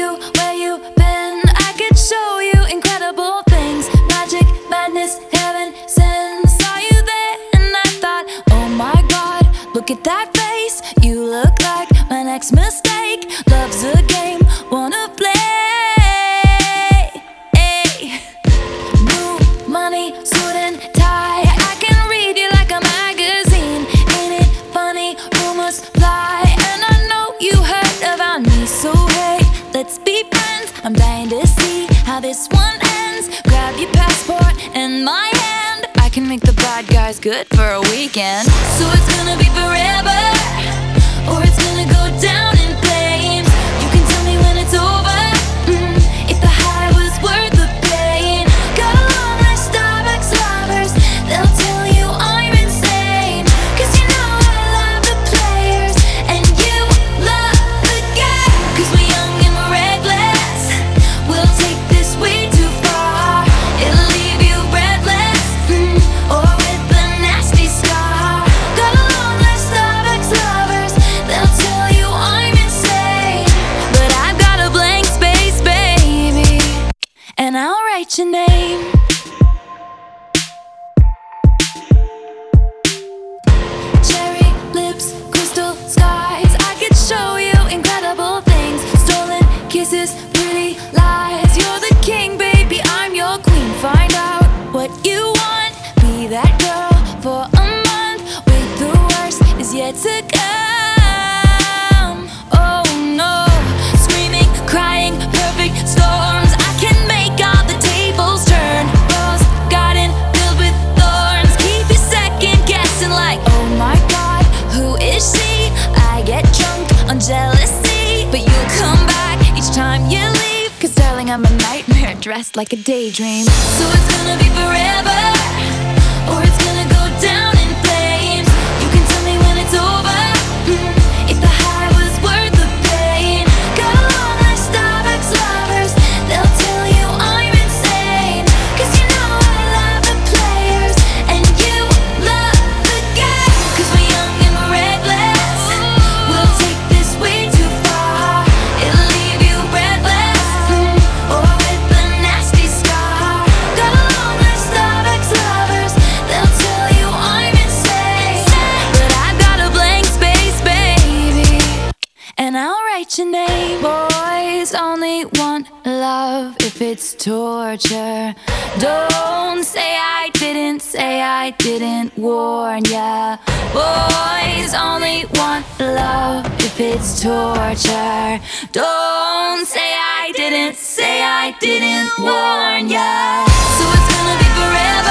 you where you been. I could show you incredible things. Magic, madness, heaven sent. Saw you there and I thought, oh my God, look at that face. You look like my next mistake. Love's a game, wanna play. Hey. New money, suit and tie. I can read you like a magazine. Ain't it funny? Rumors fly, and I know you heard about me. So hey, let's be friends. I'm dying to see how this one ends. Grab your passport and my hand. I can make the bad guys good for a weekend. So it's gonna be forever, or it's gonna go down in flames. You can tell me when it's over, if the high was worth the pain. Got a long list of ex-lovers, they'll tell you I'm insane. Cause you know I love the players, and you love the game. Cause we're young and we're reckless, we'll take this way too far. It'll leave you breathless, or with a nasty scar. Got a long list of ex-lovers, they'll tell you I'm insane. But I've got a blank space, baby, and I'll write your name. Cherry lips, crystal skies. I could show you incredible things. Stolen kisses, pretty lies. You're the king, baby, I'm your queen. Find out what you want. Be that girl for a month. Wait, the worst is yet to come. Oh no, screaming, crying, perfect storms. I can make all the tables turn. Rose garden filled with thorns. Keep you second guessing like, oh my God, who is she? I get drunk on jealousy, but you come back each time you leave. Cause darling, I'm a nightmare dressed like a daydream. So it's gonna be forever, or it's gonna go down in flames. You can tell me when it's over, if the high was worth the pain. Got a long list of ex-lovers, they'll tell you I'm insane. Cause you know I love the players, and you love the game. Cause we're young and we're reckless, we'll take this way too far. It'll leave you breathless, or with a nasty scar. Got a long list of ex-lovers, they'll tell you I'm insane. But I've got a blank space, baby, and I'll write your name. Boys only want love if it's torture. Don't say I didn't warn ya. Boys only want love if it's torture. Don't say I didn't warn ya. So it's gonna be forever,